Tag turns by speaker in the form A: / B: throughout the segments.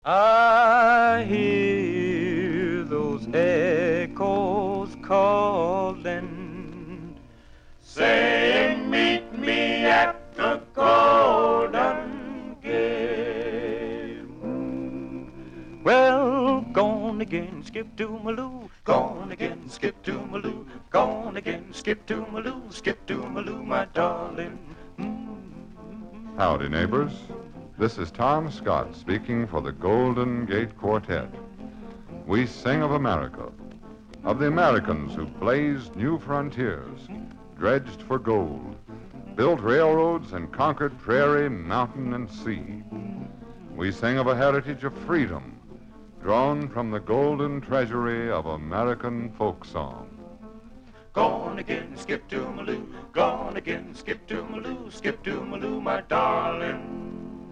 A: I hear those echoes calling, saying, meet me at the Golden Gate. Well, gone again, skip to Maloo. Gone again, skip to Maloo. Gone again, skip to Maloo. Skip to Maloo, my darling.
B: Howdy, neighbors. This is Tom Scott speaking for the Golden Gate Quartet. We sing of America, of the Americans who blazed new frontiers, dredged for gold, built railroads, and conquered prairie, mountain, and sea. We sing of a heritage of freedom, drawn from the golden treasury of American folk song.
A: Gone again, skip to Maloo. Gone again, skip to Maloo. Skip to Maloo, my darling.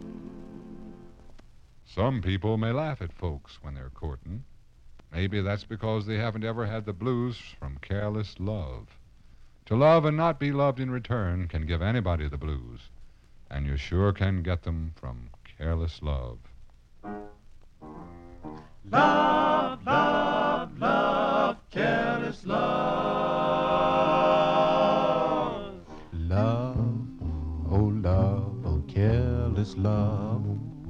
B: Some people may laugh at folks when they're courting. Maybe that's because they haven't ever had the blues from careless love. To love and not be loved in return can give anybody the blues, and you sure can get them from careless love.
A: Love, love, love, careless love.
C: Love, oh, careless love.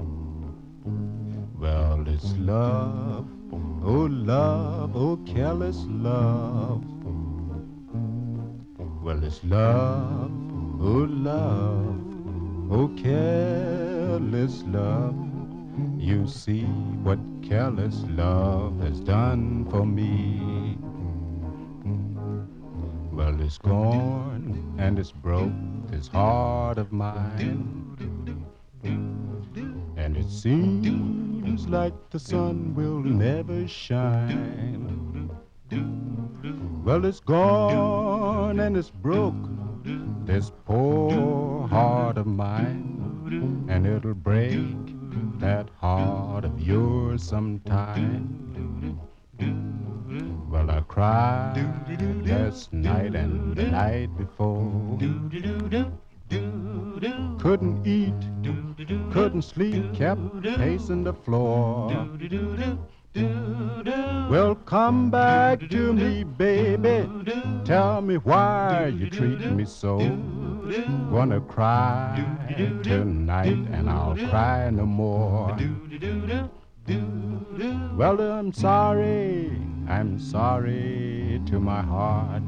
C: Well, it's love, oh, careless love. Well, it's love, oh, careless love. You see what careless love has done for me. Well, it's gone and it's broke this heart of mine. And it seems like the sun will never shine. Well, it's gone and it's broke this poor heart of mine. And it'll break that heart of yours sometime. Well, I cried last night and the night before. Couldn't eat, couldn't sleep, kept pacing the floor. Well, come back to me, baby. Tell me why you treat me so. Gonna cry tonight and I'll cry no more. Well, I'm sorry to my heart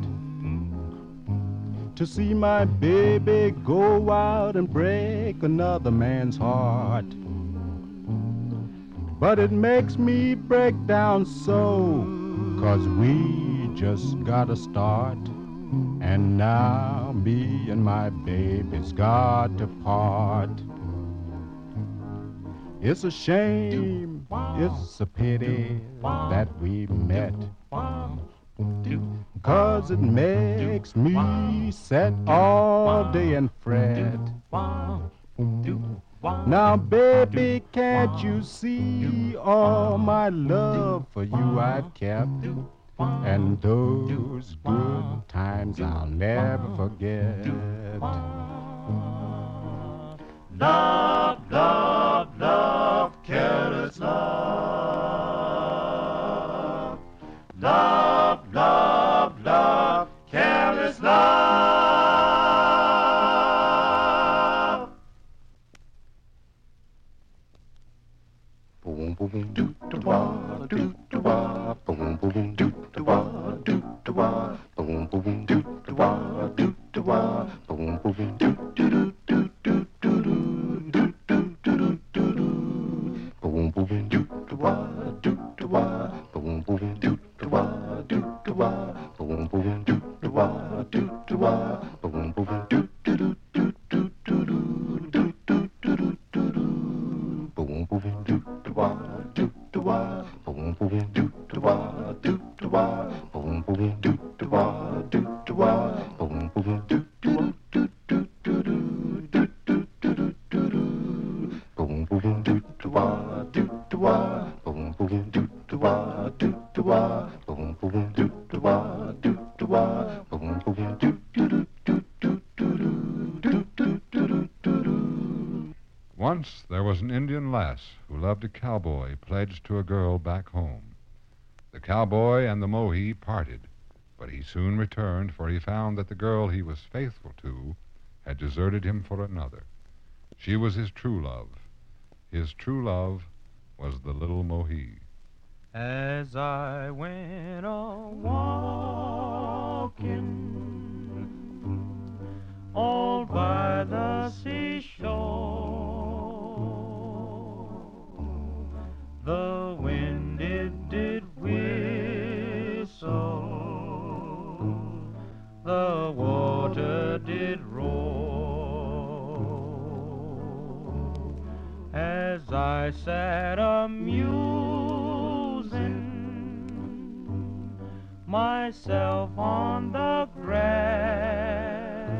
C: to see my baby go out and break another man's heart. But it makes me break down so, 'cause we just gotta start. And now me and my baby's got to part. It's a shame, it's a pity that we met, 'cause it makes me sit all day and fret. Now, baby, can't you see all my love for you I've kept? And those good times I'll never forget.
A: Love, love, love, careless love. Love, love, love, careless love.
C: Boom, boom, boom, do do wah, do do wah, boom, boom, boom, do do wah, do do wah, boom, boom, boom, do do wah, do do wah, boom, boom, boom, do do do do do do do do do do do. Boom, boom, boom, do do wah, do do wah, boom, boom, boom, do do wah, do do wah, boom, boom, boom, do do wah, do do wah, boom, boom, boom, do do do do do do do do do do do. Boom, boom, boom, do do wah, do do wah, boom, boom, boom, do do wah, do do wah, boom, boom, boom, do do wah, do do wah, boom, boom, boom, do do do do do do do do do do. Boom, boom, boom, do do wah, do do wah, boom, boom, boom, do do wah, do do wah, boom, boom, boom, do do wah, do do wah, boom, boom, boom, do do do do do do do do do do do.
B: Once there was an Indian lass who loved a cowboy pledged to a girl back home. The cowboy and the Mohi parted, but he soon returned, for he found that the girl he was faithful to had deserted him for another. She was his true love. His true love was the little Mohi.
A: As I went a-walking all by the seashore, the wind it did whistle, the water did roar. As I sat amusing myself on the grass,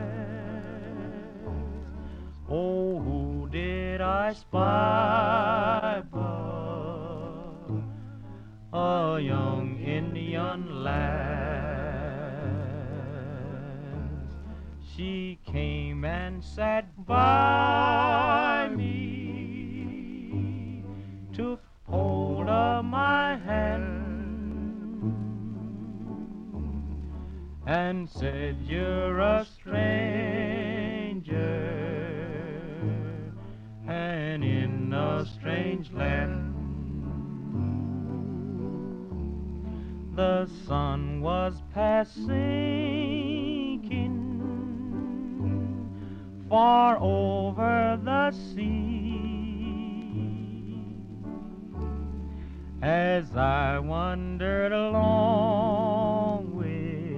A: oh, who did I spy but a young Indian lass? She came and sat by me, took hold of my hand, and said, "You're a stranger, and in a strange land." The sun was past sinking far over the sea, as I wandered along with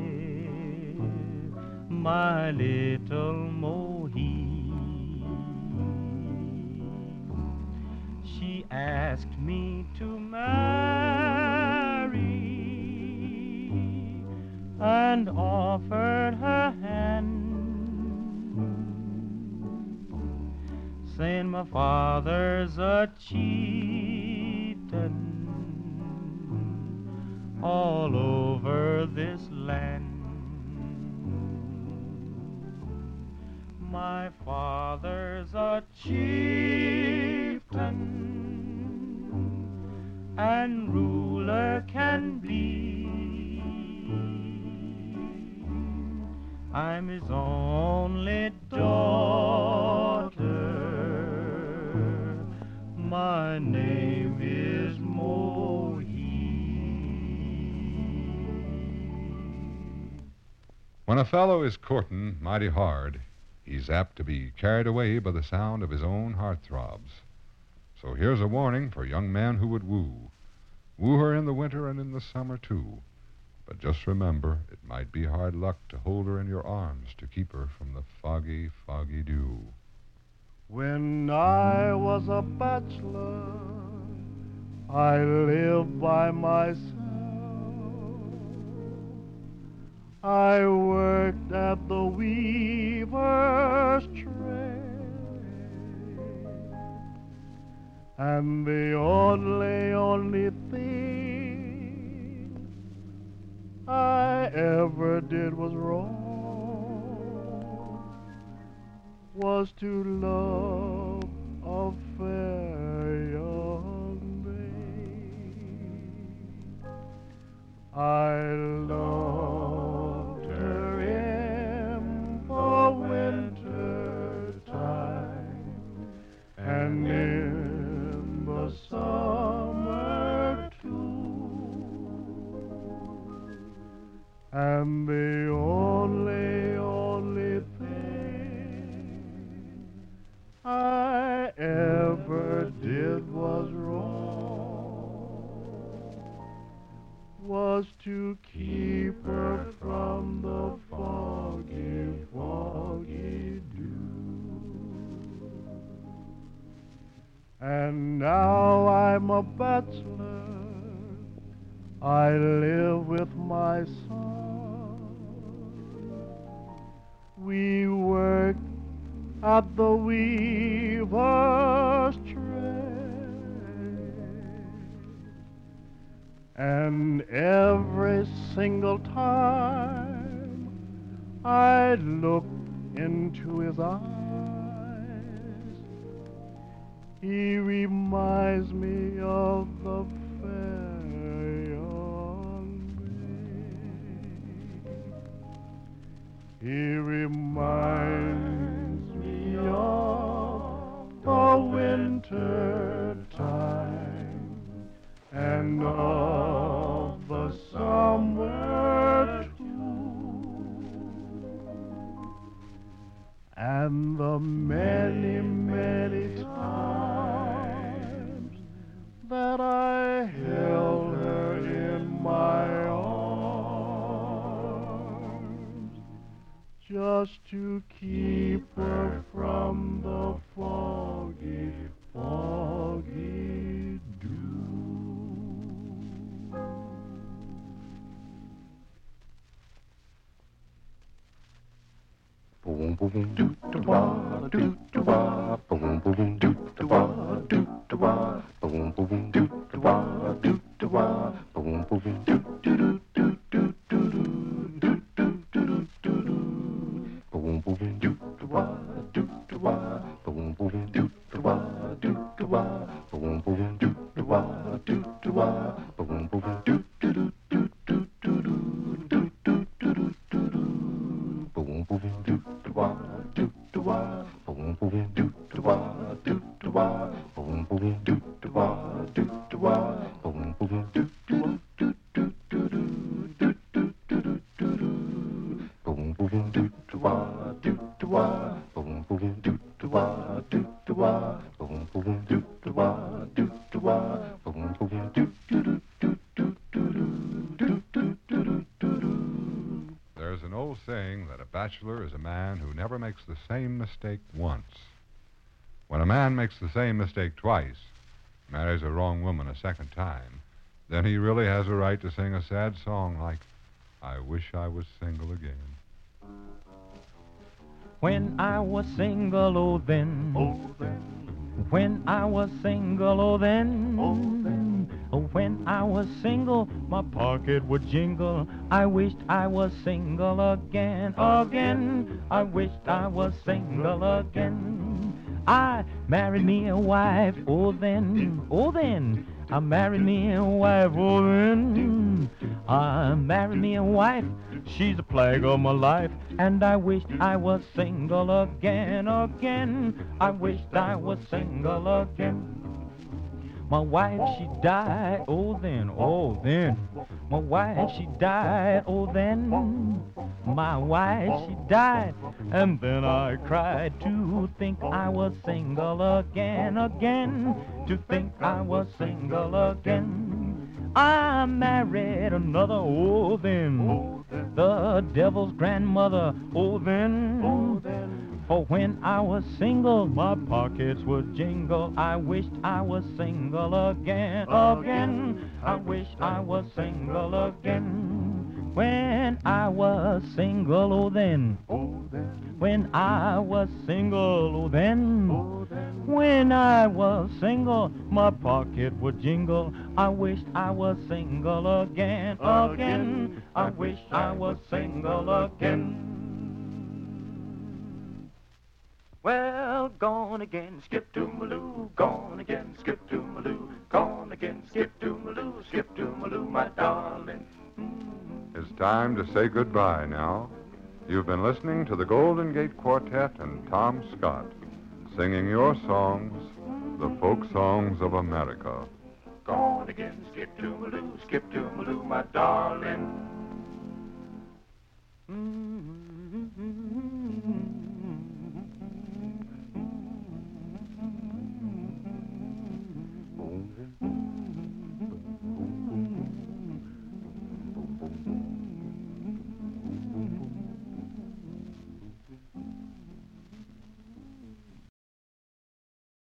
A: my little Mohi. She asked me to marry and offered her hand, saying, "My father's a chieftain all over this land. My father's a chieftain and ruler can be. I'm his only daughter. My name is Mohi."
B: When a fellow is courtin' mighty hard, he's apt to be carried away by the sound of his own heart-throbs. So here's a warning for young men who would woo. Woo her in the winter and in the summer, too. But just remember, it might be hard luck to hold her in your arms to keep her from the foggy, foggy dew.
C: When I was a bachelor, I lived by myself. I worked at the weaver's trade, and the only thing I ever did was wrong, was to love a fair young maid. I loved her in the winter time and in the summer too, and the only thing I ever did was wrong, was to keep her from the foggy, foggy dew. And now I'm a bachelor, I live with my son. We work at the weaver's trade, and every single time I look into his eyes, He reminds me of the fair young maid. He reminds me of the winter time and of the summer too, and the many, many times that I held her in my arms just to keep her from the foggy, foggy dew. Boom, boom, doo doo wah, doo doo wah, boom, boom, doo doo wah, doo doo wah, boom, boom, doo doo wah, doo doo wah, boom, boom, doo doo doo doo doo doo doo doo doo doo doo. Boom, boom, doo doo wah, doo doo wah, boom, boom, doo doo wah, doo doo wah, boom, boom, doo doo wah, doo doo wah, boom, boom, doo doo doo doo doo doo doo doo doo doo doo doo. Boom, boom, doo doo wah, doo doo wah, boom, boom, doo doo wah, doo doo wah, boom, boom, doo doo wah, doo doo wah, boom, boom, doo doo wah, doo doo doo doo doo doo doo doo doo. Boom, boom, doo doo wah, doo doo wah, boom, boom, doo doo wah, doo doo wah, boom, boom, doo doo wah, doo doo wah, boom, boom, doo doo doo doo doo doo doo doo doo doo doo.
B: There's an old saying that a bachelor is a man who never makes the same mistake once. When a man makes the same mistake twice, marries a wrong woman a second time, then he really has a right to sing a sad song like, I Wish I Was Single Again.
A: When I was single, oh then, when I was single, oh then, when I was single, my pocket would jingle. I wished I was single again, again. I wished I was single again. I married me a wife, oh then, I married me a wife, oh then. I married me a wife, she's a plague of my life, and I wished I was single again, again. I wished I was single again. My wife, she died, oh then, oh then. My wife, she died, oh then. My wife, she died, and then I cried to think I was single again, again. To think I was single again. I married another, oh then, the devil's grandmother, oh then. For when I was single, my pockets would jingle. I wished I was single again, again. I wish I was single again. When I was single, oh then. When I was single, oh then. When I was single, my pocket would jingle. I wished I was single again, again. I wish I was single again. Well, gone again, skip to Maloo. Gone again, skip to Maloo. Gone again, skip to Maloo. Skip to Maloo, my darling.
B: It's time to say goodbye now. You've been listening to the Golden Gate Quartet and Tom Scott, singing your songs, the folk songs of America.
A: Gone again, skip to Maloo, my darling.